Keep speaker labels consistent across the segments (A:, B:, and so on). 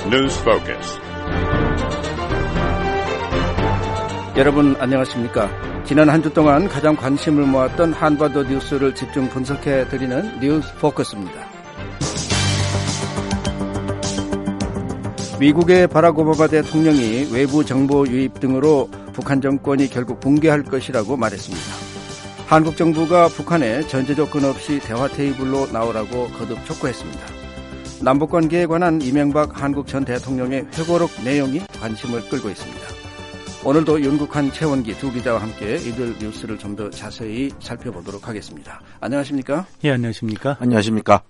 A: News Focus.
B: 여러분 안녕하십니까? 지난 한 주 동안 가장 관심을 모았던 한반도 뉴스를 집중 분석해드리는 뉴스 포커스입니다. 미국의 바락 오바마 대통령이 외부 정보 유입 등으로 북한 정권이 결국 붕괴할 것이라고 말했습니다. 한국 정부가 북한에 전제 조건 없이 대화 테이블로 나오라고 거듭 촉구했습니다. 남북관계에 관한 이명박 한국 전 대통령의 회고록 내용이 관심을 끌고 있습니다. 오늘도 윤국한, 최원기 두 기자와 함께 이들 뉴스를 좀 더 자세히 살펴보도록 하겠습니다. 안녕하십니까?
C: 예, 안녕하십니까?
D: 안녕하십니까?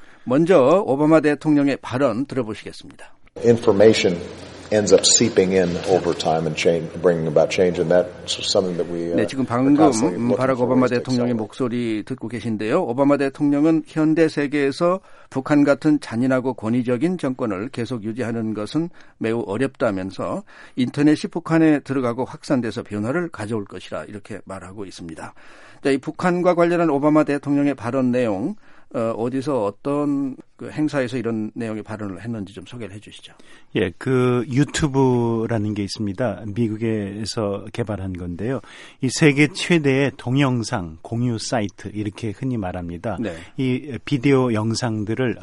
B: 먼저 오바마 대통령의 발언 들어보시겠습니다.
E: Information ends up seeping in over time and bringing about change, and that's something that we.
B: 네, 지금 방금 바락 오바마 대통령의 목소리 듣고 계신데요. 오바마 대통령은 현대 세계에서 북한 같은 잔인하고 권위적인 정권을 계속 유지하는 것은 매우 어렵다면서 인터넷이 북한에 들어가고 확산돼서 변화를 가져올 것이라 이렇게 말하고 있습니다. 자, 이 북한과 관련한 오바마 대통령의 발언 내용, 어디서 어떤 그 행사에서 이런 내용의 발언을 했는지 좀 소개를 해 주시죠.
C: 예, 그 유튜브라는 게 있습니다. 미국에서 개발한 건데요. 이 세계 최대의 동영상 공유 사이트 이렇게 흔히 말합니다. 네. 이 비디오 영상들을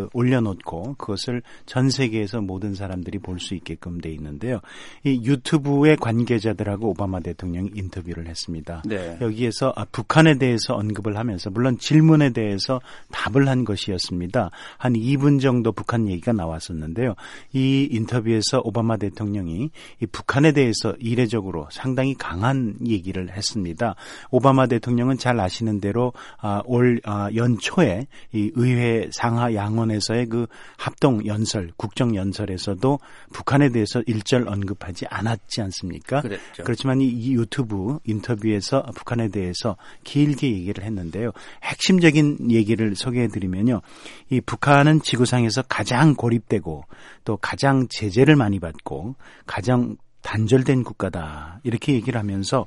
C: 올려놓고 그것을 전 세계에서 모든 사람들이 볼 수 있게끔 돼 있는데요. 이 유튜브의 관계자들하고 오바마 대통령이 인터뷰를 했습니다. 네. 여기에서 북한에 대해서 언급을 하면서 물론 질문에 대해서 답을 한 것이었습니다. 한 2분 정도 북한 얘기가 나왔었는데요. 이 인터뷰에서 오바마 대통령이 이 북한에 대해서 이례적으로 상당히 강한 얘기를 했습니다. 오바마 대통령은 잘 아시는 대로 올 연초에 이 의회 상하 양원에서의 그 합동 연설, 국정 연설에서도 북한에 대해서 일절 언급하지 않았지 않습니까? 그랬죠. 그렇지만 이 유튜브 인터뷰에서 북한에 대해서 길게 얘기를 했는데요. 핵심적인 얘기를 소개해드리면요. 이 북한은 지구상에서 가장 고립되고 또 가장 제재를 많이 받고 가장 단절된 국가다 이렇게 얘기를 하면서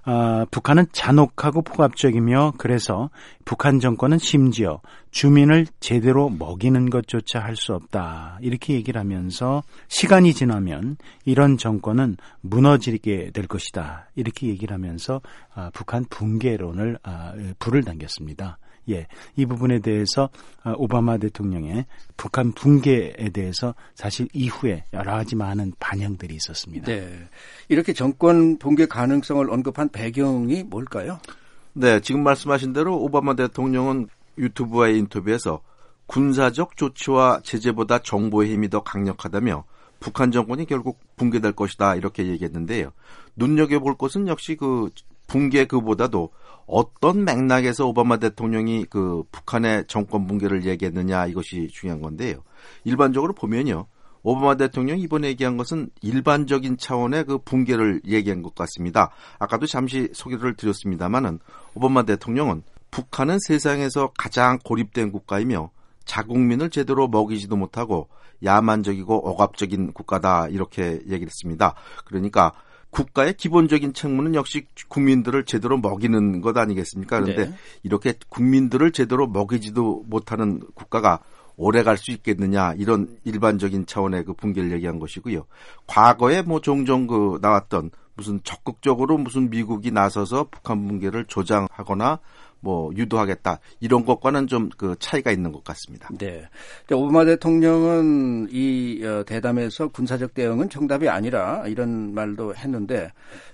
C: 북한은 잔혹하고 폭압적이며 그래서 북한 정권은 심지어 주민을 제대로 먹이는 것조차 할 수 없다 이렇게 얘기를 하면서 시간이 지나면 이런 정권은 무너지게 될 것이다 이렇게 얘기를 하면서 북한 붕괴론을 불을 당겼습니다. 예, 이 부분에 대해서 오바마 대통령의 북한 붕괴에 대해서 사실 이후에 여러 가지 많은 반향들이 있었습니다.
B: 네, 이렇게 정권 붕괴 가능성을 언급한 배경이 뭘까요?
D: 네, 지금 말씀하신 대로 오바마 대통령은 유튜브와의 인터뷰에서 군사적 조치와 제재보다 정보의 힘이 더 강력하다며 북한 정권이 결국 붕괴될 것이다 이렇게 얘기했는데요. 눈여겨볼 것은 역시 그 붕괴 그보다도 어떤 맥락에서 오바마 대통령이 그 북한의 정권 붕괴를 얘기했느냐 이것이 중요한 건데요. 일반적으로 보면요. 오바마 대통령이 이번에 얘기한 것은 일반적인 차원의 그 붕괴를 얘기한 것 같습니다. 아까도 잠시 소개를 드렸습니다마는 오바마 대통령은 북한은 세상에서 가장 고립된 국가이며 자국민을 제대로 먹이지도 못하고 야만적이고 억압적인 국가다 이렇게 얘기를 했습니다. 그러니까 국가의 기본적인 책무는 역시 국민들을 제대로 먹이는 것 아니겠습니까? 그런데 네. 이렇게 국민들을 제대로 먹이지도 못하는 국가가 오래 갈 수 있겠느냐 이런 일반적인 차원의 그 붕괴를 얘기한 것이고요. 과거에 뭐 종종 그 나왔던 무슨 적극적으로 무슨 미국이 나서서 북한 붕괴를 조장하거나 뭐 유도하겠다 이런 것과는 좀 그 차이가 있는 것 같습니다.
B: 네, 오바마 대통령은 이 대담에서 군사적 대응은 정답이 아니라 이런 말도 했는데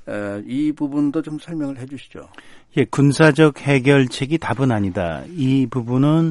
B: 이 부분도 좀 설명을 해주시죠.
C: 예, 군사적 해결책이 답은 아니다. 이 부분은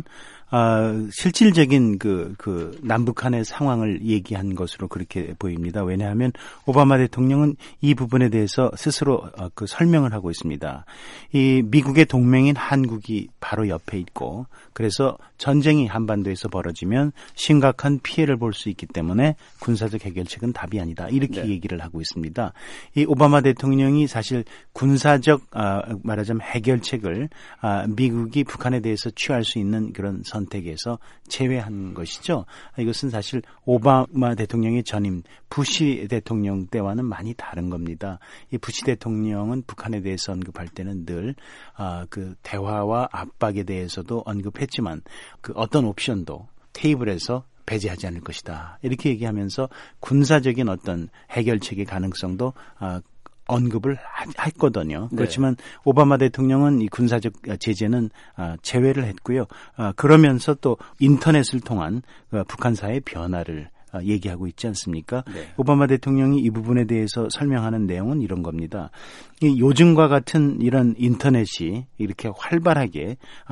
C: 실질적인 그 남북한의 상황을 얘기한 것으로 그렇게 보입니다. 왜냐하면 오바마 대통령은 이 부분에 대해서 스스로 그 설명을 하고 있습니다. 이 미국의 동맹인 한국이 바로 옆에 있고 그래서 전쟁이 한반도에서 벌어지면 심각한 피해를 볼 수 있기 때문에 군사적 해결책은 답이 아니다. 이렇게 네. 얘기를 하고 있습니다. 이 오바마 대통령이 사실 군사적 말하자면 해결책을 미국이 북한에 대해서 취할 수 있는 그런 선택에서 제외한 것이죠. 이것은 사실 오바마 대통령의 전임 부시 대통령 때와는 많이 다른 겁니다. 이 부시 대통령은 북한에 대해서 언급할 때는 늘 그 대화와 압박에 대해서도 언급했지만 그 어떤 옵션도 테이블에서 배제하지 않을 것이다. 이렇게 얘기하면서 군사적인 어떤 해결책의 가능성도 언급을 했거든요.
B: 네.
C: 그렇지만 오바마 대통령은 이 군사적 제재는 제외를 했고요. 그러면서 또 인터넷을 통한 북한사의 변화를 얘기하고 있지 않습니까?
B: 네.
C: 오바마 대통령이 이 부분에 대해서 설명하는 내용은 이런 겁니다. 이 요즘과 같은 이런 인터넷이 이렇게 활발하게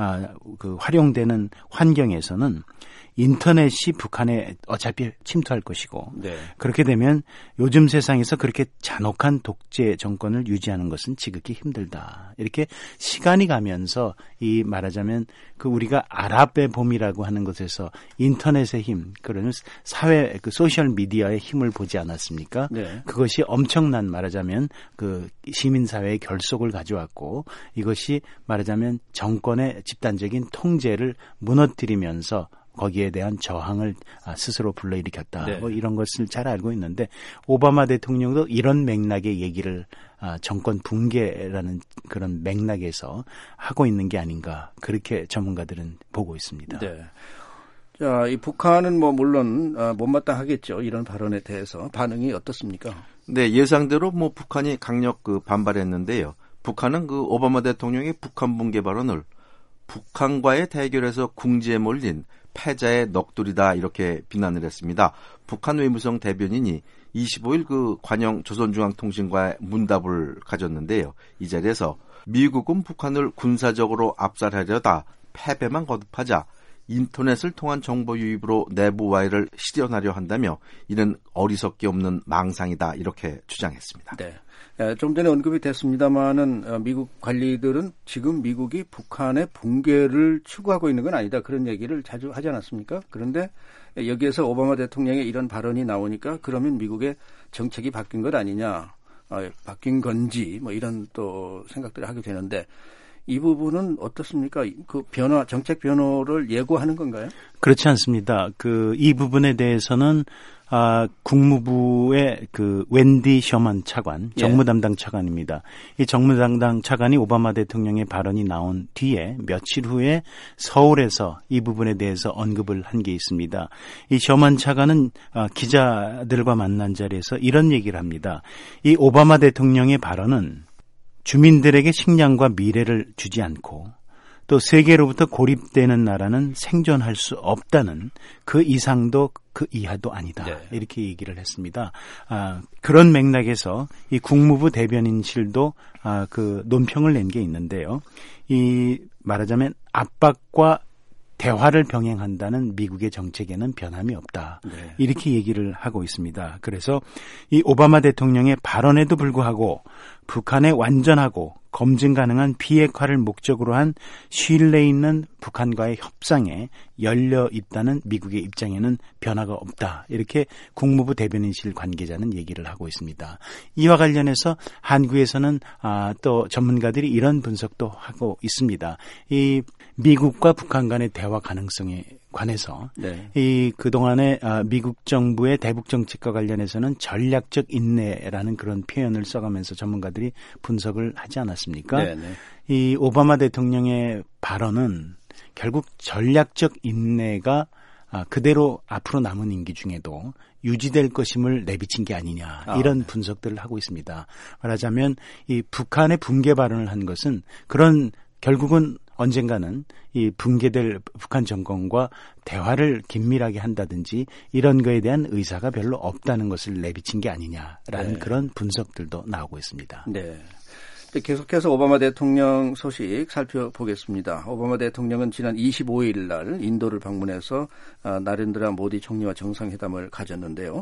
C: 활용되는 환경에서는 인터넷이 북한에 어차피 침투할 것이고
B: 네.
C: 그렇게 되면 요즘 세상에서 그렇게 잔혹한 독재 정권을 유지하는 것은 지극히 힘들다. 이렇게 시간이 가면서 이 말하자면 우리가 아랍의 봄이라고 하는 것에서 인터넷의 힘, 그러면 사회 소셜 미디어의 힘을 보지 않았습니까?
B: 네.
C: 그것이 엄청난 말하자면 시민사회의 결속을 가져왔고 이것이 말하자면 정권의 집단적인 통제를 무너뜨리면서 거기에 대한 저항을 스스로 불러일으켰다.
B: 네.
C: 뭐 이런 것을 잘 알고 있는데 오바마 대통령도 이런 맥락의 얘기를 정권 붕괴라는 그런 맥락에서 하고 있는 게 아닌가 그렇게 전문가들은 보고 있습니다.
B: 네. 자, 이 북한은 물론 못마땅하겠죠. 이런 발언에 대해서 반응이 어떻습니까?
D: 네, 예상대로 북한이 강력 반발했는데요. 북한은 오바마 대통령의 북한 붕괴 발언을 북한과의 대결에서 궁지에 몰린 패자의 넋두리다 이렇게 비난을 했습니다. 북한 외무성 대변인이 25일 관영 조선중앙통신과의 문답을 가졌는데요. 이 자리에서 미국은 북한을 군사적으로 압살하려다 패배만 거듭하자 인터넷을 통한 정보 유입으로 내부 와해를 실현하려 한다며 이는 어리석기 없는 망상이다 이렇게 주장했습니다.
B: 네. 좀 전에 언급이 됐습니다만은 미국 관리들은 지금 미국이 북한의 붕괴를 추구하고 있는 건 아니다. 그런 얘기를 자주 하지 않았습니까? 그런데 여기에서 오바마 대통령의 이런 발언이 나오니까 그러면 미국의 정책이 바뀐 것 아니냐, 바뀐 건지 이런 또 생각들을 하게 되는데 이 부분은 어떻습니까? 정책 변화를 예고하는 건가요?
C: 그렇지 않습니다. 이 부분에 대해서는 국무부의 웬디 셔먼 차관, 정무담당 차관입니다. 이 정무담당 차관이 오바마 대통령의 발언이 나온 뒤에 며칠 후에 서울에서 이 부분에 대해서 언급을 한 게 있습니다. 이 셔먼 차관은 기자들과 만난 자리에서 이런 얘기를 합니다. 이 오바마 대통령의 발언은 주민들에게 식량과 미래를 주지 않고 또 세계로부터 고립되는 나라는 생존할 수 없다는 그 이상도 그 이하도 아니다.
B: 네.
C: 이렇게 얘기를 했습니다. 그런 맥락에서 이 국무부 대변인실도 논평을 낸 게 있는데요. 이 말하자면 압박과 대화를 병행한다는 미국의 정책에는 변함이 없다.
B: 네.
C: 이렇게 얘기를 하고 있습니다. 그래서 이 오바마 대통령의 발언에도 불구하고 북한의 완전하고 검증 가능한 비핵화를 목적으로 한 신뢰 있는 북한과의 협상에 열려 있다는 미국의 입장에는 변화가 없다. 이렇게 국무부 대변인실 관계자는 얘기를 하고 있습니다. 이와 관련해서 한국에서는 또 전문가들이 이런 분석도 하고 있습니다. 이 미국과 북한 간의 대화 가능성에 관해서
B: 네.
C: 이 그동안의 미국 정부의 대북 정책과 관련해서는 전략적 인내라는 그런 표현을 써가면서 전문가들이 분석을 하지 않았습니까?
B: 네, 네.
C: 이 오바마 대통령의 발언은 결국 전략적 인내가 그대로 앞으로 남은 임기 중에도 유지될 것임을 내비친 게 아니냐 이런
B: 네.
C: 분석들을 하고 있습니다. 말하자면 이 북한의 붕괴 발언을 한 것은 그런 결국은 언젠가는 이 붕괴될 북한 정권과 대화를 긴밀하게 한다든지 이런 거에 대한 의사가 별로 없다는 것을 내비친 게 아니냐라는
B: 네.
C: 그런 분석들도 나오고 있습니다.
B: 네. 계속해서 오바마 대통령 소식 살펴보겠습니다. 오바마 대통령은 지난 25일 날 인도를 방문해서 나렌드라 모디 총리와 정상회담을 가졌는데요.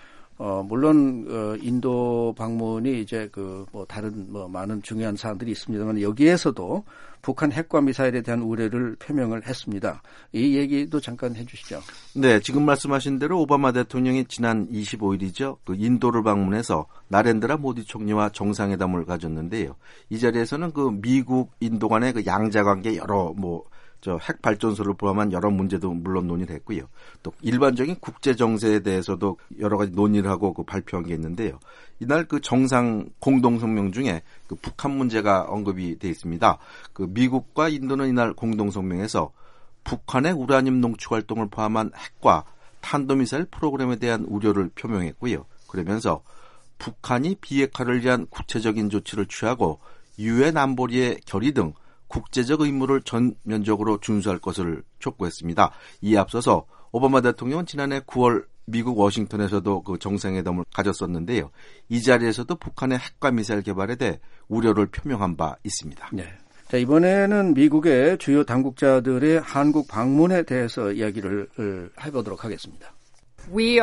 B: 물론 인도 방문이 이제 다른 많은 중요한 사안들이 있습니다만 여기에서도 북한 핵과 미사일에 대한 우려를 표명을 했습니다. 이 얘기도 잠깐 해주시죠.
D: 네, 지금 말씀하신 대로 오바마 대통령이 지난 25일이죠. 인도를 방문해서 나렌드라 모디 총리와 정상회담을 가졌는데요. 이 자리에서는 미국 인도 간의 양자관계 여러 핵 발전소를 포함한 여러 문제도 물론 논의를 했고요. 또 일반적인 국제 정세에 대해서도 여러 가지 논의를 하고 발표한 게 있는데요. 이날 정상 공동 성명 중에 북한 문제가 언급이 돼 있습니다. 미국과 인도는 이날 공동 성명에서 북한의 우라늄 농축 활동을 포함한 핵과 탄도미사일 프로그램에 대한 우려를 표명했고요. 그러면서 북한이 비핵화를 위한 구체적인 조치를 취하고 유엔 안보리의 결의 등 국제적 의무를 전면적으로 준수할 것을 촉구했습니다. 이에 앞서서 오바마 대통령은 지난해 9월 미국 워싱턴에서도 그 정상회담을 가졌었는데요. 이 자리에서도 북한의 핵과 미사일 개발에 대해 우려를 표명한 바 있습니다.
B: 네. 자, 이번에는 미국의 주요 당국자들의 한국 방문에 대해서 이야기를 해보도록 하겠습니다.
A: We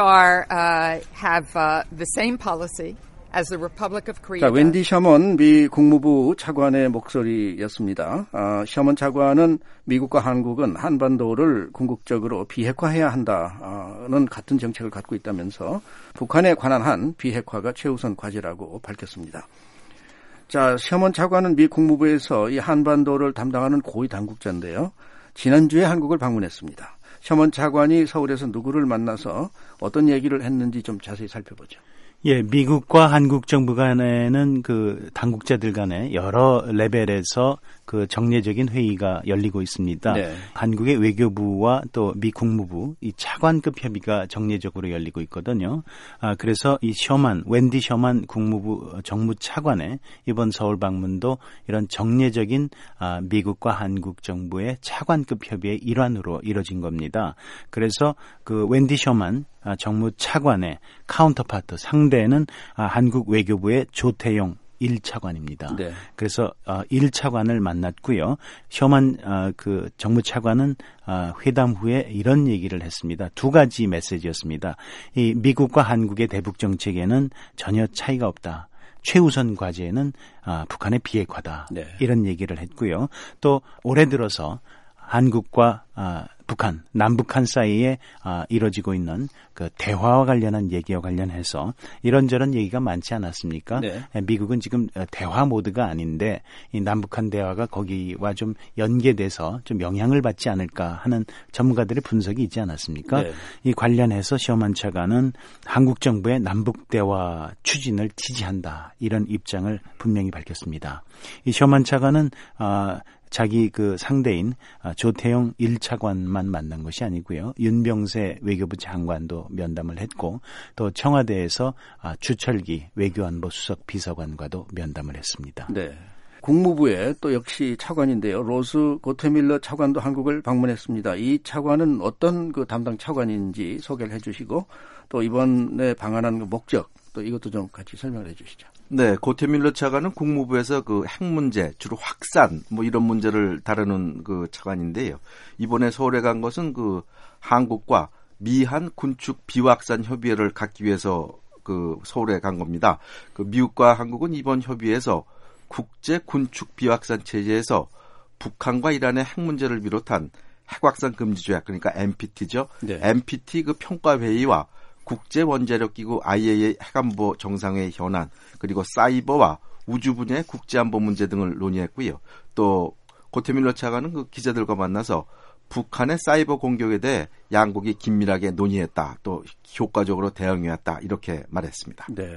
A: have the same policy as the Republic of Korea.
B: 자, 웬디 셔먼 미 국무부 차관의 목소리였습니다. 셔먼 차관은 미국과 한국은 한반도를 궁극적으로 비핵화해야 한다는 같은 정책을 갖고 있다면서 북한에 관한 한 비핵화가 최우선 과제라고 밝혔습니다. 자, 셔먼 차관은 미 국무부에서 이 한반도를 담당하는 고위 당국자인데요. 지난주에 한국을 방문했습니다. 셔먼 차관이 서울에서 누구를 만나서 어떤 얘기를 했는지 좀 자세히 살펴보죠.
C: 예, 미국과 한국 정부 간에는 그 당국자들 간에 여러 레벨에서 그 정례적인 회의가 열리고 있습니다. 네. 한국의 외교부와 또 미 국무부 이 차관급 협의가 정례적으로 열리고 있거든요. 그래서 이 웬디 셔먼 국무부 정무차관의 이번 서울 방문도 이런 정례적인 미국과 한국 정부의 차관급 협의의 일환으로 이뤄진 겁니다. 그래서 그 웬디 셔먼 정무차관의 카운터파트 상대는 한국 외교부의 조태용 1차관입니다. 네. 그래서 1차관을 만났고요. 셔먼 그 정무차관은 회담 후에 이런 얘기를 했습니다. 두 가지 메시지였습니다. 이 미국과 한국의 대북 정책에는 전혀 차이가 없다. 최우선 과제는 북한의 비핵화다. 네. 이런 얘기를 했고요. 또 올해 들어서 한국과 북한, 남북한 사이에 이뤄지고 있는 그 대화와 관련한 얘기와 관련해서 이런저런 얘기가 많지 않았습니까? 네. 미국은 지금 대화 모드가 아닌데 이 남북한 대화가 거기와 좀 연계돼서 좀 영향을 받지 않을까 하는 전문가들의 분석이 있지 않았습니까? 네. 이 관련해서 셔먼 차관은 한국 정부의 남북 대화 추진을 지지한다. 이런 입장을 분명히 밝혔습니다. 이 셔먼 차관은 자기 그 상대인 조태용 1차관만 만난 것이 아니고요. 윤병세 외교부 장관도 면담을 했고 또 청와대에서 주철기 외교안보 수석 비서관과도 면담을 했습니다.
B: 네. 국무부에 또 역시 차관인데요. 로스 고테밀러 차관도 한국을 방문했습니다. 이 차관은 어떤 그 담당 차관인지 소개를 해 주시고 또 이번에 방한한 그 목적 또 이것도 좀 같이 설명을 해 주시죠.
D: 네, 고테밀러 차관은 국무부에서 그 핵 문제, 주로 확산 뭐 이런 문제를 다루는 그 차관인데요. 이번에 서울에 간 것은 그 한국과 미한 군축 비확산 협의회를 갖기 위해서 그 서울에 간 겁니다. 그 미국과 한국은 이번 협의회에서 국제 군축 비확산 체제에서 북한과 이란의 핵 문제를 비롯한 핵 확산 금지 조약 그러니까 NPT죠. 네. NPT 그 평가 회의와 국제 원자력 기구 IAEA 핵안보 정상회의 현안 그리고 사이버와 우주 분야의 국제안보 문제 등을 논의했고요. 또 고테밀러 차관은 그 기자들과 만나서 북한의 사이버 공격에 대해 양국이 긴밀하게 논의했다. 또 효과적으로 대응해왔다. 이렇게 말했습니다.
B: 네.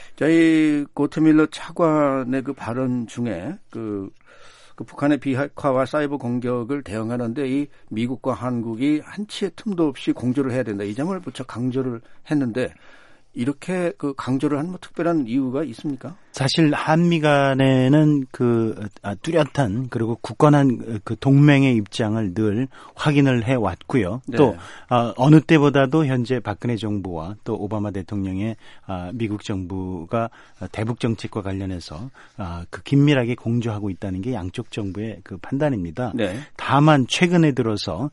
B: 저희 고테밀러 차관의 그 발언 중에 그 북한의 비핵화와 사이버 공격을 대응하는데 이 미국과 한국이 한치의 틈도 없이 공조를 해야 된다. 이 점을 무척 강조를 했는데 이렇게 그 강조를 한 뭐 특별한 이유가 있습니까?
C: 사실 한미 간에는 그 뚜렷한 그리고 굳건한 그 동맹의 입장을 늘 확인을 해 왔고요. 네. 또 어느 때보다도 현재 박근혜 정부와 또 오바마 대통령의 미국 정부가 대북 정책과 관련해서 그 긴밀하게 공조하고 있다는 게 양쪽 정부의 그 판단입니다. 네. 다만 최근에 들어서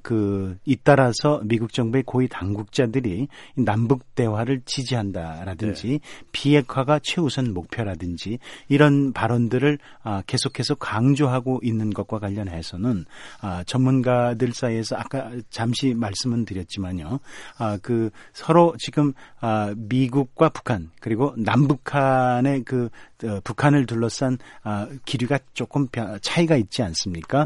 C: 잇따라서 미국 정부의 고위 당국자들이 남북 대화를 지지한다라든지 네. 비핵화가 최우선 목표라든지 이런 발언들을 계속해서 강조하고 있는 것과 관련해서는 전문가들 사이에서 아까 잠시 말씀은 드렸지만요. 그 서로 지금 미국과 북한 그리고 남북한의 그 북한을 둘러싼 기류가 조금 차이가 있지 않습니까? 네, 네.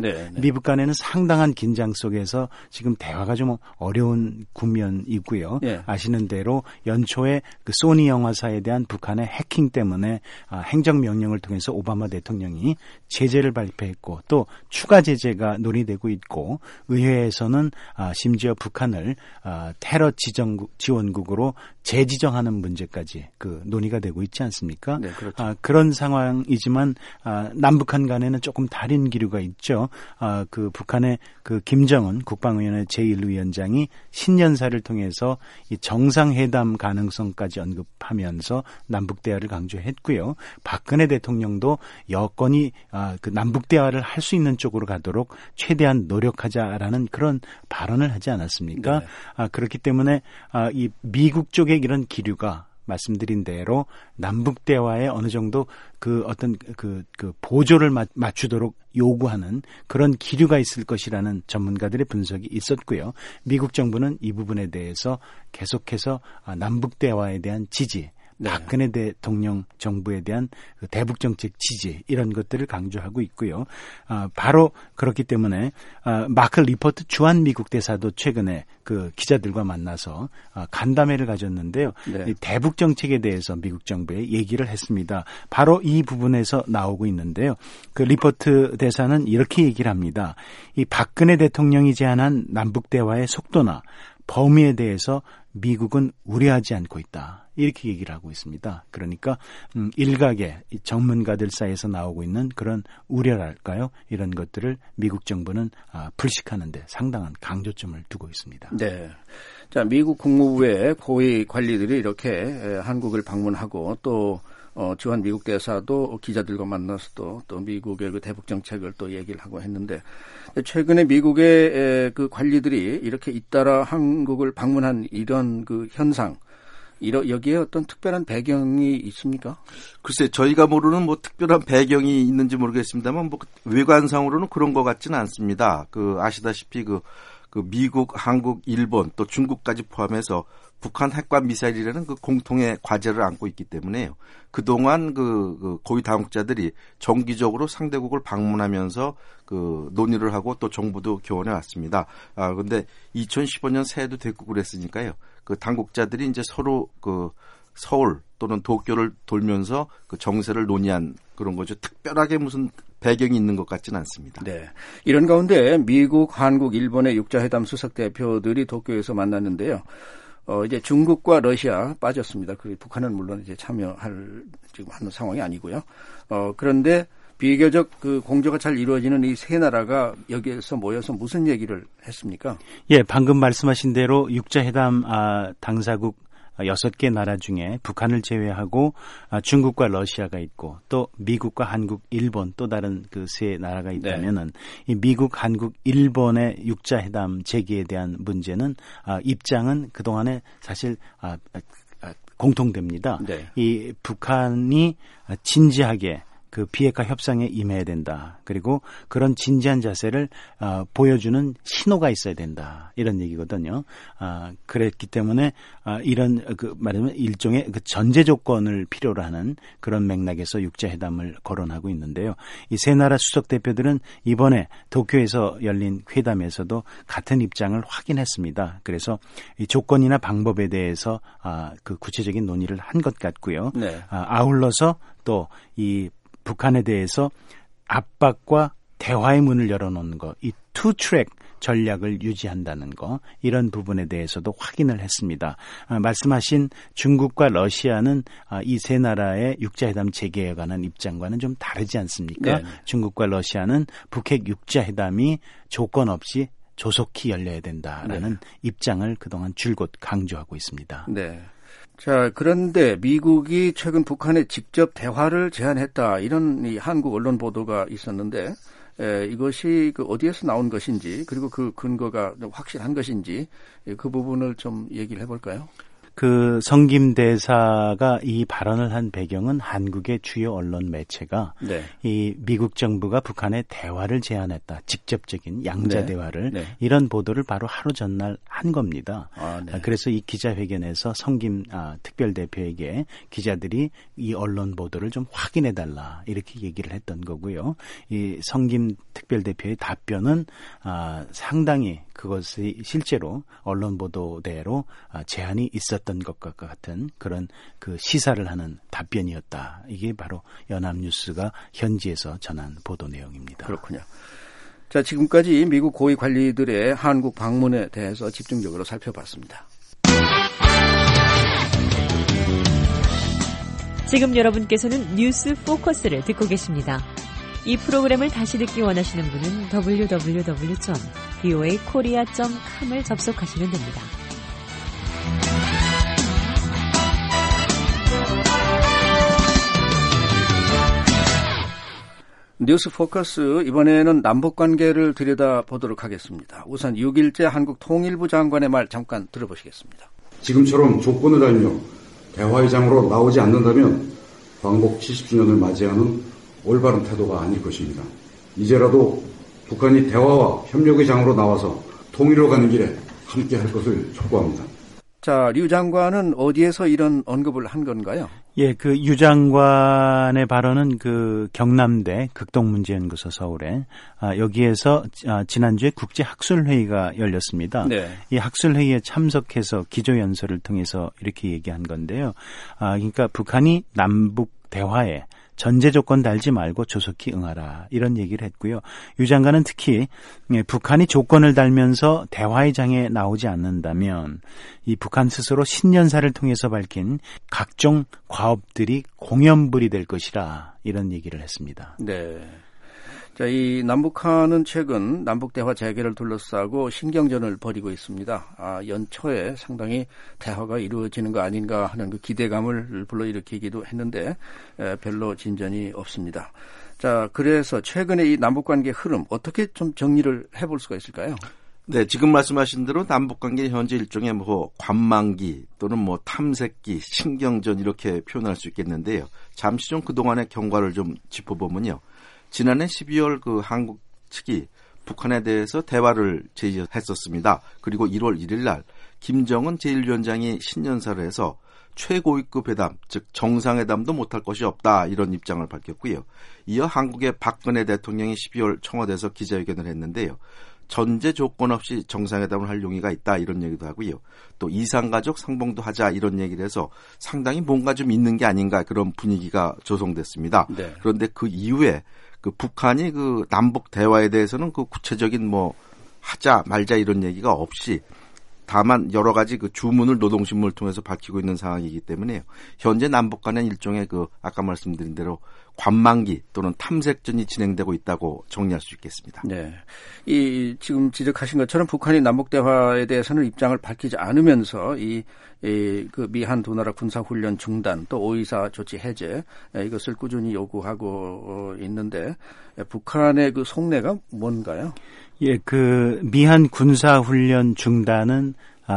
C: 미북 간에는 상당한 긴장 속에서 지금 대화가 좀 어려운 국면이고요. 예. 아시는 대로 연초에 그 소니 영화사에 대한 북한의 해킹 때문에 행정명령을 통해서 오바마 대통령이 제재를 발표했고 또 추가 제재가 논의되고 있고 의회에서는 심지어 북한을 테러 지원국으로 재지정하는 문제까지 그 논의가 되고 있지 않습니까? 네, 그렇죠. 그런 상황이지만 남북한 간에는 조금 다른 기류가 있죠. 그 북한의 그 김정은 국방위원회 제1위원장이 신년사를 통해서 이 정상회담 가능성까지 언급하면서 남북 대화를 강조했고요. 박근혜 대통령도 여건이 그 남북 대화를 할 수 있는 쪽으로 가도록 최대한 노력하자라는 그런 발언을 하지 않았습니까? 네. 그렇기 때문에 이 미국 쪽의 이런 기류가 말씀드린 대로 남북 대화에 어느 정도 그 어떤 그 보조를 맞추도록 요구하는 그런 기류가 있을 것이라는 전문가들의 분석이 있었고요. 미국 정부는 이 부분에 대해서 계속해서 남북 대화에 대한 지지, 네. 박근혜 대통령 정부에 대한 그 대북 정책 지지 이런 것들을 강조하고 있고요. 바로 그렇기 때문에 마크 리포트 주한 미국 대사도 최근에 그 기자들과 만나서 간담회를 가졌는데요. 네. 이 대북 정책에 대해서 미국 정부에 얘기를 했습니다. 바로 이 부분에서 나오고 있는데요. 그 리포트 대사는 이렇게 얘기를 합니다. 이 박근혜 대통령이 제안한 남북 대화의 속도나 범위에 대해서 미국은 우려하지 않고 있다. 이렇게 얘기를 하고 있습니다. 그러니까 일각의 전문가들 사이에서 나오고 있는 그런 우려랄까요? 이런 것들을 미국 정부는 불식하는 데 상당한 강조점을 두고 있습니다.
B: 네. 자, 미국 국무부의 고위 관리들이 이렇게 한국을 방문하고 또 주한 미국 대사도 기자들과 만나서 또 미국의 그 대북 정책을 또 얘기를 하고 했는데 최근에 미국의 그 관리들이 이렇게 잇따라 한국을 방문한 이런 그 현상 여기에 어떤 특별한 배경이 있습니까?
D: 글쎄, 저희가 모르는 뭐 특별한 배경이 있는지 모르겠습니다만 뭐 외관상으로는 그런 것 같지는 않습니다. 아시다시피 그 미국, 한국, 일본 또 중국까지 포함해서 북한 핵과 미사일이라는 그 공통의 과제를 안고 있기 때문에요. 그동안 그 고위 당국자들이 정기적으로 상대국을 방문하면서 그 논의를 하고 또 정부도 교원해 왔습니다. 근데 2015년 새해도 됐고 그랬으니까요. 그 당국자들이 이제 서로 그 서울 또는 도쿄를 돌면서 그 정세를 논의한 그런 거죠. 특별하게 무슨 배경이 있는 것 같지는 않습니다.
B: 네. 이런 가운데 미국, 한국, 일본의 육자회담 수석 대표들이 도쿄에서 만났는데요. 이제 중국과 러시아 빠졌습니다. 북한은 물론 이제 참여할 지금 하는 상황이 아니고요. 그런데 비교적 그 공조가 잘 이루어지는 이 세 나라가 여기에서 모여서 무슨 얘기를 했습니까?
C: 예, 방금 말씀하신 대로 육자회담 당사국 6개 나라 중에 북한을 제외하고 중국과 러시아가 있고 또 미국과 한국, 일본 또 다른 그 세 나라가 있다면은 네. 이 미국, 한국, 일본의 육자회담 재개에 대한 문제는 입장은 그동안에 사실 공통됩니다. 네. 이 북한이 진지하게 그 비핵화 협상에 임해야 된다. 그리고 그런 진지한 자세를 보여주는 신호가 있어야 된다. 이런 얘기거든요. 그랬기 때문에 이런 말하자면 일종의 그 전제 조건을 필요로 하는 그런 맥락에서 육자회담을 거론하고 있는데요. 이 세 나라 수석 대표들은 이번에 도쿄에서 열린 회담에서도 같은 입장을 확인했습니다. 그래서 이 조건이나 방법에 대해서 그 구체적인 논의를 한 것 같고요. 네. 아울러서 또 이 북한에 대해서 압박과 대화의 문을 열어놓는 거, 이 투 트랙 전략을 유지한다는 거, 이런 부분에 대해서도 확인을 했습니다. 말씀하신 중국과 러시아는 이 세 나라의 육자회담 재개에 관한 입장과는 좀 다르지 않습니까? 네. 중국과 러시아는 북핵 육자회담이 조건 없이 조속히 열려야 된다라는 네. 입장을 그동안 줄곧 강조하고 있습니다.
B: 네. 자, 그런데 미국이 최근 북한에 직접 대화를 제안했다. 이런 이 한국 언론 보도가 있었는데 이것이 어디에서 나온 것인지 그리고 그 근거가 확실한 것인지 그 부분을 좀 얘기를 해볼까요?
C: 그 성김 대사가 이 발언을 한 배경은 한국의 주요 언론 매체가
B: 네.
C: 이 미국 정부가 북한에 대화를 제안했다. 직접적인 양자
B: 네.
C: 대화를
B: 네.
C: 이런 보도를 바로 하루 전날 한 겁니다.
B: 네.
C: 그래서 이 기자회견에서 성김 특별대표에게 기자들이 이 언론 보도를 좀 확인해달라 이렇게 얘기를 했던 거고요. 이 성김 특별대표의 답변은 상당히 그것이 실제로 언론 보도대로 제한이 있었던 것과 같은 그런 그 시사를 하는 답변이었다. 이게 바로 연합뉴스가 현지에서 전한 보도 내용입니다.
B: 그렇군요. 자, 지금까지 미국 고위 관리들의 한국 방문에 대해서 집중적으로 살펴봤습니다.
F: 지금 여러분께서는 뉴스 포커스를 듣고 계십니다. 이 프로그램을 다시 듣기 원하시는 분은 www.voakorea.com을 접속하시면 됩니다.
B: 뉴스 포커스 이번에는 남북관계를 들여다보도록 하겠습니다. 우선 6일째 한국 통일부 장관의 말 잠깐 들어보시겠습니다.
G: 지금처럼 조건을 알며 대화의 장으로 나오지 않는다면 광복 70주년을 맞이하는 올바른 태도가 아닐 것입니다. 이제라도 북한이 대화와 협력의 장으로 나와서 통일로 가는 길에 함께 할 것을 촉구합니다.
B: 자, 류 장관은 어디에서 이런 언급을 한 건가요?
C: 예, 그 유 장관의 발언은 그 경남대 극동문제연구소 서울에 여기에서 지난주에 국제학술회의가 열렸습니다.
B: 네.
C: 이 학술회의에 참석해서 기조연설을 통해서 이렇게 얘기한 건데요. 그러니까 북한이 남북 대화에 전제 조건 달지 말고 조속히 응하라 이런 얘기를 했고요. 유 장관은 특히 북한이 조건을 달면서 대화의 장에 나오지 않는다면 이 북한 스스로 신년사를 통해서 밝힌 각종 과업들이 공연불이 될 것이라 이런 얘기를 했습니다.
B: 네. 자, 이 남북한은 최근 남북대화 재개를 둘러싸고 신경전을 벌이고 있습니다. 연초에 상당히 대화가 이루어지는 거 아닌가 하는 그 기대감을 불러일으키기도 했는데 별로 진전이 없습니다. 자, 그래서 최근에 이 남북관계 흐름 어떻게 좀 정리를 해볼 수가 있을까요?
D: 네, 지금 말씀하신 대로 남북관계 현재 일종의 관망기 또는 탐색기, 신경전 이렇게 표현할 수 있겠는데요. 잠시 좀 그동안의 경과를 좀 짚어보면요. 지난해 12월 그 한국 측이 북한에 대해서 대화를 제의했었습니다. 그리고 1월 1일 날 김정은 제1위원장이 신년사를 해서 최고위급 회담, 즉 정상회담도 못할 것이 없다 이런 입장을 밝혔고요. 이어 한국의 박근혜 대통령이 12월 청와대에서 기자회견을 했는데요. 전제 조건 없이 정상회담을 할 용의가 있다 이런 얘기도 하고요. 또 이산가족 상봉도 하자 이런 얘기를 해서 상당히 뭔가 좀 있는 게 아닌가 그런 분위기가 조성됐습니다.
B: 네.
D: 그런데 그 이후에 그 북한이 그 남북 대화에 대해서는 그 구체적인 하자 말자 이런 얘기가 없이 다만 여러 가지 그 주문을 노동신문을 통해서 밝히고 있는 상황이기 때문에 현재 남북 간의 일종의 그 아까 말씀드린 대로 관망기 또는 탐색전이 진행되고 있다고 정리할 수 있겠습니다.
B: 네, 이 지금 지적하신 것처럼 북한이 남북 대화에 대해서는 입장을 밝히지 않으면서 그 미한 두 나라 군사 훈련 중단 또 오이사 조치 해제 이것을 꾸준히 요구하고 있는데 북한의 그 속내가 뭔가요?
C: 예, 그 미한 군사 훈련 중단은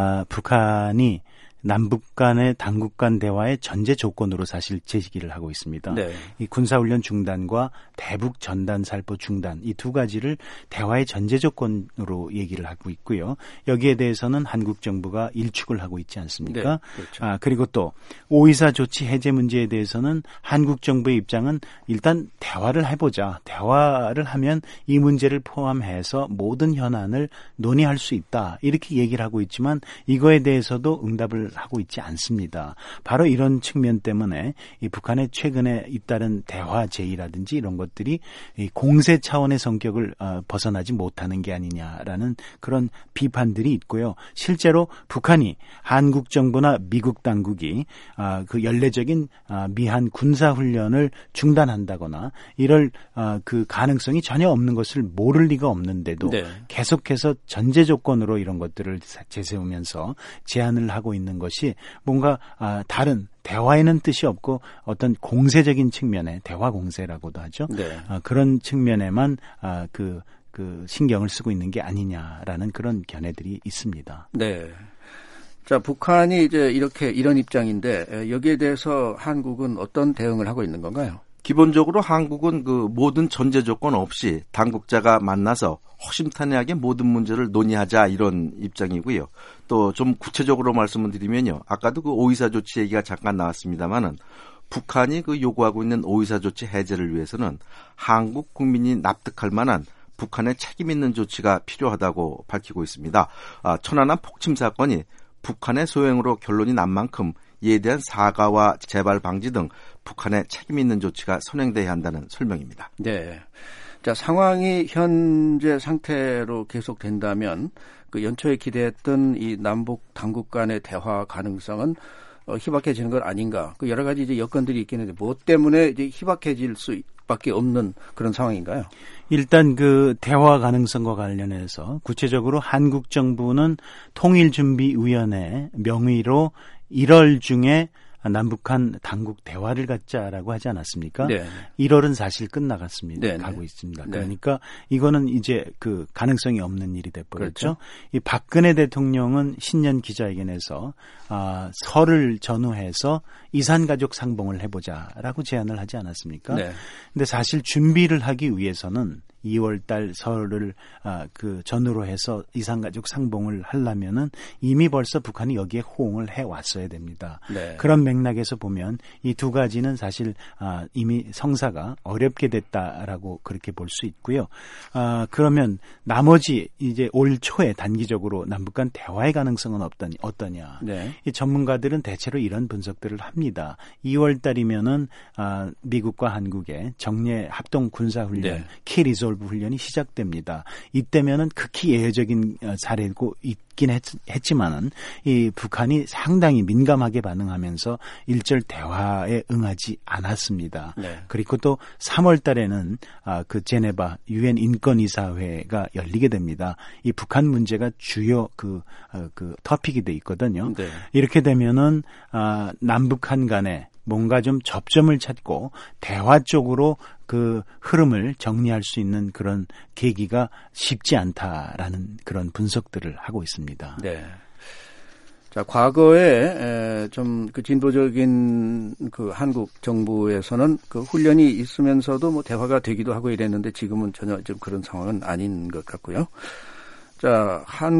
C: 북한이 남북 간의 당국 간 대화의 전제 조건으로 사실 제기를 하고 있습니다.
B: 네.
C: 이 군사훈련 중단과 대북 전단 살포 중단 이 두 가지를 대화의 전제 조건으로 얘기를 하고 있고요. 여기에 대해서는 한국 정부가 일축을 하고 있지 않습니까?
B: 네, 그렇죠.
C: 그리고 또 오이사 조치 해제 문제에 대해서는 한국 정부의 입장은 일단 대화를 해보자. 대화를 하면 이 문제를 포함해서 모든 현안을 논의할 수 있다. 이렇게 얘기를 하고 있지만 이거에 대해서도 응답을 하고 있지 않습니다. 바로 이런 측면 때문에 이 북한의 최근에 잇따른 대화 제의라든지 이런 것들이 이 공세 차원의 성격을 벗어나지 못하는 게 아니냐라는 그런 비판들이 있고요. 실제로 북한이 한국 정부나 미국 당국이 그 연례적인 미한 군사 훈련을 중단한다거나 이럴 그 가능성이 전혀 없는 것을 모를 리가 없는데도
B: 네.
C: 계속해서 전제 조건으로 이런 것들을 제세우면서 제안을 하고 있는 것이 뭔가 다른 대화에는 뜻이 없고 어떤 공세적인 측면에 대화 공세라고도 하죠.
B: 네.
C: 그런 측면에만 그 신경을 쓰고 있는 게 아니냐라는 그런 견해들이 있습니다.
B: 네. 자, 북한이 이제 이런 입장인데 여기에 대해서 한국은 어떤 대응을 하고 있는 건가요?
D: 기본적으로 한국은 그 모든 전제 조건 없이 당국자가 만나서 허심탄회하게 모든 문제를 논의하자 이런 입장이고요. 또 좀 구체적으로 말씀을 드리면요. 아까도 그 오이사 조치 얘기가 잠깐 나왔습니다만은 북한이 그 요구하고 있는 오이사 조치 해제를 위해서는 한국 국민이 납득할 만한 북한의 책임 있는 조치가 필요하다고 밝히고 있습니다. 천안함 폭침 사건이 북한의 소행으로 결론이 난 만큼 이에 대한 사과와 재발 방지 등 북한의 책임 있는 조치가 선행돼야 한다는 설명입니다.
B: 네. 자, 상황이 현재 상태로 계속된다면 그 연초에 기대했던 이 남북 당국 간의 대화 가능성은 희박해지는 건 아닌가? 그 여러 가지 이제 여건들이 있긴 한데 뭐 때문에 이제 희박해질 수밖에 없는 그런 상황인가요?
C: 일단 그 대화 가능성과 관련해서 구체적으로 한국 정부는 통일준비위원회 명의로 1월 중에 남북한 당국 대화를 갖자라고 하지 않았습니까? 네. 1월은 사실 끝나갔습니다. 네. 가고 있습니다. 네. 그러니까 이거는 이제 그 가능성이 없는 일이 돼버렸죠. 그렇죠. 이 박근혜 대통령은 신년 기자회견에서 설을 전후해서 이산가족 상봉을 해보자라고 제안을 하지 않았습니까? 네. 근데 사실 준비를 하기 위해서는 2월 달 설을 그 전후로 해서 이산가족 상봉을 하려면은 이미 벌써 북한이 여기에 호응을 해 왔어야 됩니다. 네. 그런 맥락에서 보면 이 두 가지는 사실 이미 성사가 어렵게 됐다라고 그렇게 볼 수 있고요. 그러면 나머지 이제 올 초에 단기적으로 남북 간 대화의 가능성은 어떠냐? 네. 이 전문가들은 대체로 이런 분석들을 합니다. 2월 달이면은 미국과 한국의 정례 합동 군사 훈련, 네. 키 리졸브 훈련이 시작됩니다. 이때면은 극히 예외적인 사례고 있긴 했지만은 이 북한이 상당히 민감하게 반응하면서 일절 대화에 응하지 않았습니다. 네. 그리고 또 3월 달에는 그 제네바 유엔 인권이사회가 열리게 됩니다. 이 북한 문제가 주요 그 토픽이 돼 있거든요. 네. 이렇게 되면은 남북한 간에 뭔가 좀 접점을 찾고 대화 쪽으로 그 흐름을 정리할 수 있는 그런 계기가 쉽지 않다라는 그런 분석들을 하고 있습니다.
B: 네. 자, 과거에 좀 그 진보적인 그 한국 정부에서는 그 훈련이 있으면서도 뭐 대화가 되기도 하고 이랬는데 지금은 전혀 좀 그런 상황은 아닌 것 같고요. 자,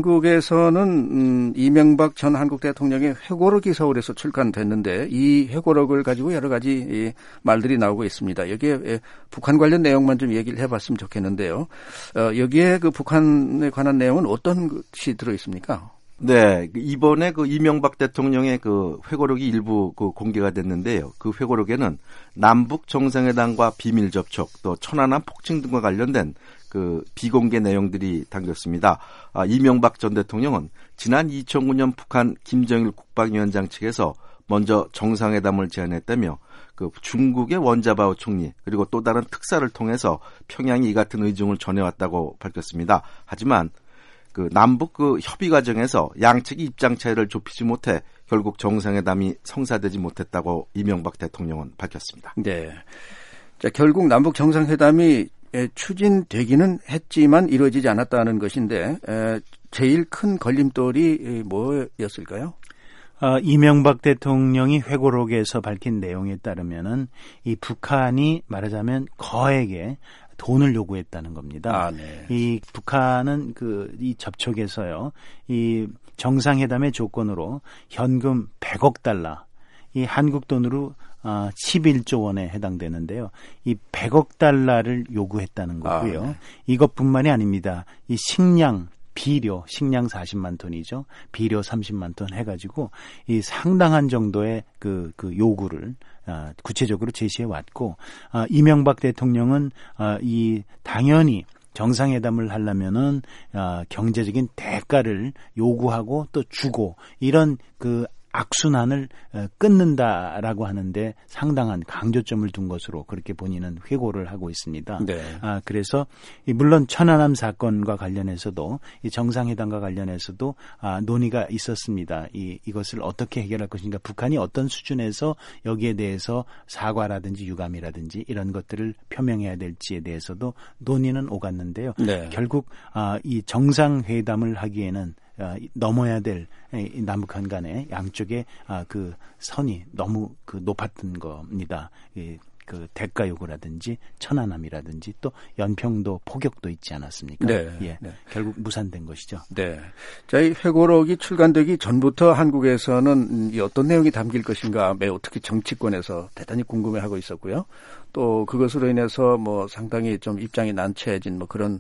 B: 한국에서는 이명박 전 한국 대통령의 회고록이 서울에서 출간됐는데 이 회고록을 가지고 여러 가지 말들이 나오고 있습니다. 여기에 북한 관련 내용만 좀 얘기를 해봤으면 좋겠는데요. 여기에 그 북한에 관한 내용은 어떤 것이 들어 있습니까?
D: 네, 이번에 그 이명박 대통령의 그 회고록이 일부 그 공개가 됐는데요. 그 회고록에는 남북 정상회담과 비밀 접촉, 또 천안함 폭침 등과 관련된 그 비공개 내용들이 담겼습니다. 이명박 전 대통령은 지난 2009년 북한 김정일 국방위원장 측에서 먼저 정상회담을 제안했다며 그 중국의 원자바오 총리 그리고 또 다른 특사를 통해서 평양이 이 같은 의중을 전해왔다고 밝혔습니다. 하지만 그 남북 그 협의 과정에서 양측이 입장 차이를 좁히지 못해 결국 정상회담이 성사되지 못했다고 이명박 대통령은 밝혔습니다.
B: 네. 자, 결국 남북 정상회담이 추진되기는 했지만 이루어지지 않았다는 것인데 제일 큰 걸림돌이 뭐였을까요?
C: 이명박 대통령이 회고록에서 밝힌 내용에 따르면은 이 북한이 말하자면 거액의 돈을 요구했다는 겁니다. 네. 이 북한은 이 접촉에서요, 이 정상회담의 조건으로 현금 100억 달러, 이 한국 돈으로 11조 원에 해당되는데요. 이 100억 달러를 요구했다는 거고요. 네. 이것뿐만이 아닙니다. 이 식량, 비료, 식량 40만 톤이죠. 비료 30만 톤 해가지고 이 상당한 정도의 그 요구를 구체적으로 제시해 왔고, 이명박 대통령은 당연히 정상회담을 하려면은 경제적인 대가를 요구하고 또 주고 이런 그 악순환을 끊는다라고 하는데 상당한 강조점을 둔 것으로 그렇게 본인은 회고를 하고 있습니다. 네. 그래서 물론 천안함 사건과 관련해서도 이 정상회담과 관련해서도 논의가 있었습니다. 이것을 어떻게 해결할 것인가, 북한이 어떤 수준에서 여기에 대해서 사과라든지 유감이라든지 이런 것들을 표명해야 될지에 대해서도 논의는 오갔는데요. 네. 결국 이 정상회담을 하기에는 넘어야 될 남북한 간의 양쪽의 그 선이 너무 그 높았던 겁니다. 그 대가 요구라든지 천안함이라든지 또 연평도 포격도 있지 않았습니까?
B: 네.
C: 예. 네. 결국 무산된 것이죠.
B: 네. 자, 이 회고록이 출간되기 전부터 한국에서는 이 어떤 내용이 담길 것인가 매우 특히 정치권에서 대단히 궁금해하고 있었고요. 또 그것으로 인해서 뭐 상당히 좀 입장이 난처해진 뭐 그런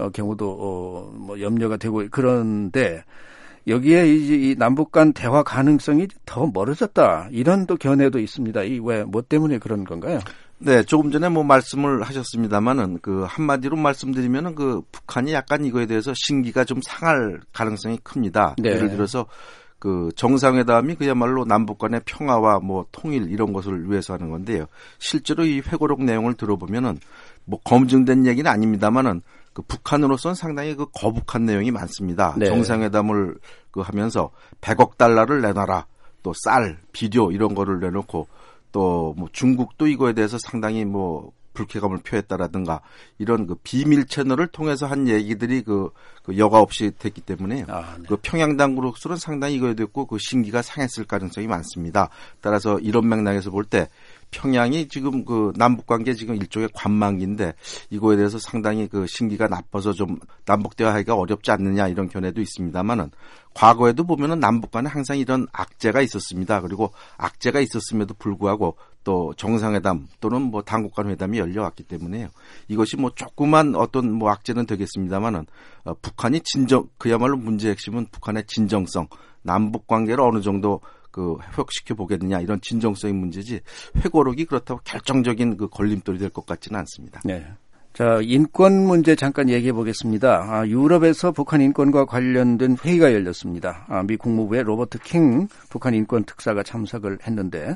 B: 경우도 뭐 염려가 되고 그런데 여기에 이 남북 간 대화 가능성이 더 멀어졌다. 이런 또 견해도 있습니다. 이 왜 뭐 때문에 그런 건가요?
D: 네, 조금 전에 뭐 말씀을 하셨습니다만은 그 한마디로 말씀드리면은 그 북한이 약간 이거에 대해서 신기가 좀 상할 가능성이 큽니다.
B: 네.
D: 예를 들어서 그 정상회담이 그야말로 남북 간의 평화와 뭐 통일 이런 것을 위해서 하는 건데요. 실제로 이 회고록 내용을 들어보면은 뭐 검증된 얘기는 아닙니다만은 그 북한으로서는 상당히 그 거북한 내용이 많습니다.
B: 네.
D: 정상회담을 그 하면서 100억 달러를 내놔라. 또 쌀, 비료 이런 거를 내놓고 또 뭐 중국도 이거에 대해서 상당히 뭐 불쾌감을 표했다라든가 이런 그 비밀 채널을 통해서 한 얘기들이 그 여과 없이 됐기 때문에
B: 네.
D: 그 평양 당국으로서는 상당히 이거에 됐고 그 신기가 상했을 가능성이 많습니다. 따라서 이런 맥락에서 볼 때 평양이 지금 그 남북 관계 지금 일종의 관망기인데 이거에 대해서 상당히 그 신기가 나빠서 좀 남북 대화하기가 어렵지 않느냐 이런 견해도 있습니다만은 과거에도 보면은 남북 간에 항상 이런 악재가 있었습니다. 그리고 악재가 있었음에도 불구하고 또 정상회담 또는 뭐 당국 간 회담이 열려왔기 때문에요. 이것이 뭐 조그만 어떤 뭐 악재는 되겠습니다만은 북한이 그야말로 문제의 핵심은 북한의 진정성, 남북 관계를 어느 정도 그 회복시켜 보겠느냐 이런 진정성의 문제지 회고록이 그렇다고 결정적인 그 걸림돌이 될 것 같지는 않습니다.
B: 네. 자, 인권 문제 잠깐 얘기해 보겠습니다. 유럽에서 북한 인권과 관련된 회의가 열렸습니다. 미 국무부의 로버트 킹 북한 인권 특사가 참석을 했는데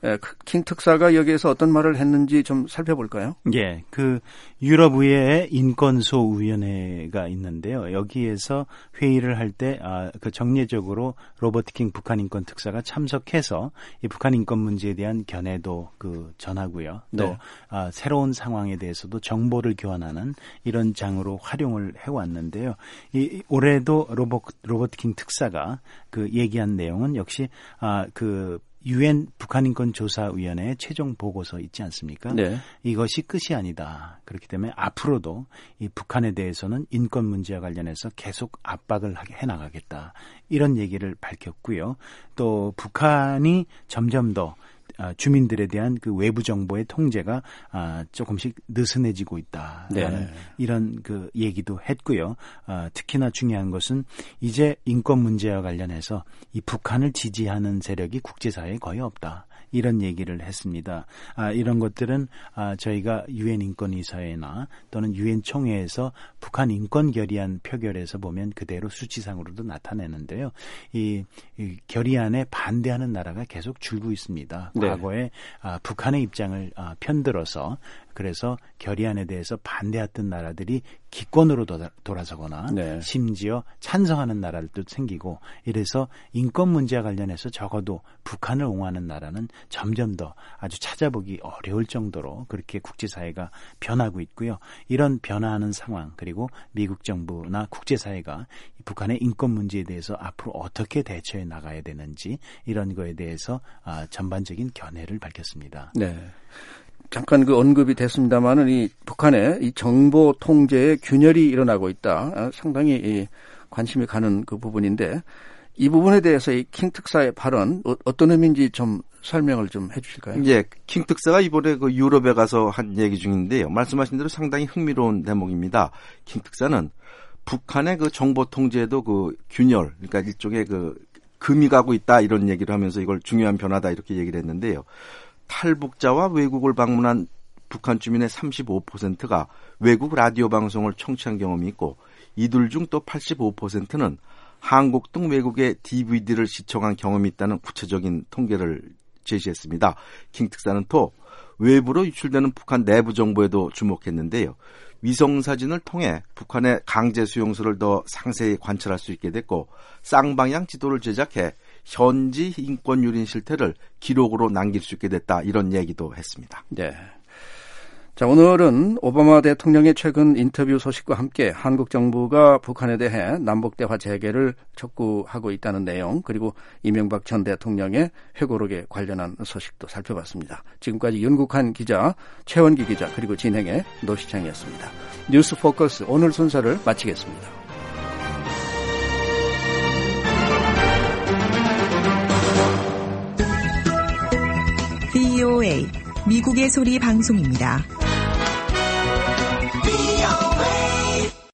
B: 킹 특사가 여기에서 어떤 말을 했는지 좀 살펴볼까요?
C: 예, 그 유럽의회 인권소위원회가 있는데요. 여기에서 회의를 할 때 그 정례적으로 로버트 킹 북한 인권 특사가 참석해서 이 북한 인권 문제에 대한 견해도 그 전하고요. 또
B: 네.
C: 새로운 상황에 대해서도 정보를 교환하는 이런 장으로 활용을 해왔는데요. 올해도 로버트 킹 특사가 그 얘기한 내용은 역시 그 UN 북한인권조사위원회의 최종 보고서 있지 않습니까?
B: 네.
C: 이것이 끝이 아니다. 그렇기 때문에 앞으로도 이 북한에 대해서는 인권 문제와 관련해서 계속 압박을 해나가겠다. 이런 얘기를 밝혔고요. 또 북한이 점점 더 주민들에 대한 그 외부 정보의 통제가 조금씩 느슨해지고 있다라는
B: 네.
C: 이런 그 얘기도 했고요. 특히나 중요한 것은 이제 인권 문제와 관련해서 이 북한을 지지하는 세력이 국제사회에 거의 없다. 이런 얘기를 했습니다. 이런 것들은 저희가 유엔 인권이사회나 또는 유엔 총회에서 북한 인권 결의안 표결에서 보면 그대로 수치상으로도 나타내는데요. 이 결의안에 반대하는 나라가 계속 줄고 있습니다.
B: 네.
C: 과거에 북한의 입장을 편들어서 그래서 결의안에 대해서 반대했던 나라들이 기권으로 돌아서거나
B: 네.
C: 심지어 찬성하는 나라들도 생기고 이래서 인권 문제와 관련해서 적어도 북한을 옹호하는 나라는 점점 더 아주 찾아보기 어려울 정도로 그렇게 국제사회가 변하고 있고요. 이런 변화하는 상황 그리고 미국 정부나 국제사회가 북한의 인권 문제에 대해서 앞으로 어떻게 대처해 나가야 되는지 이런 거에 대해서 전반적인 견해를 밝혔습니다.
B: 네. 잠깐 그 언급이 됐습니다만은 이 북한의 이 정보 통제에 균열이 일어나고 있다. 상당히 관심이 가는 그 부분인데 이 부분에 대해서 이 킹 특사의 발언 어떤 의미인지 좀 설명을 좀 해주실까요?
D: 예, 킹 특사가 이번에 그 유럽에 가서 한 얘기 중인데요. 말씀하신 대로 상당히 흥미로운 대목입니다. 킹 특사는 북한의 그 정보 통제에도 그 균열, 그러니까 일종의 그 금이 가고 있다 이런 얘기를 하면서 이걸 중요한 변화다 이렇게 얘기를 했는데요. 탈북자와 외국을 방문한 북한 주민의 35%가 외국 라디오 방송을 청취한 경험이 있고 이들 중 또 85%는 한국 등 외국의 DVD를 시청한 경험이 있다는 구체적인 통계를 제시했습니다. 킹 특사는 또 외부로 유출되는 북한 내부 정보에도 주목했는데요. 위성사진을 통해 북한의 강제 수용소를 더 상세히 관찰할 수 있게 됐고 쌍방향 지도를 제작해 현지 인권 유린 실태를 기록으로 남길 수 있게 됐다 이런 얘기도 했습니다.
B: 네. 자, 오늘은 오바마 대통령의 최근 인터뷰 소식과 함께 한국 정부가 북한에 대해 남북대화 재개를 촉구하고 있다는 내용, 그리고 이명박 전 대통령의 회고록에 관련한 소식도 살펴봤습니다. 지금까지 윤국한 기자, 최원기 기자, 그리고 진행의 노시창이었습니다. 뉴스 포커스 오늘 순서를 마치겠습니다.
H: VOA 미국의 소리 방송입니다.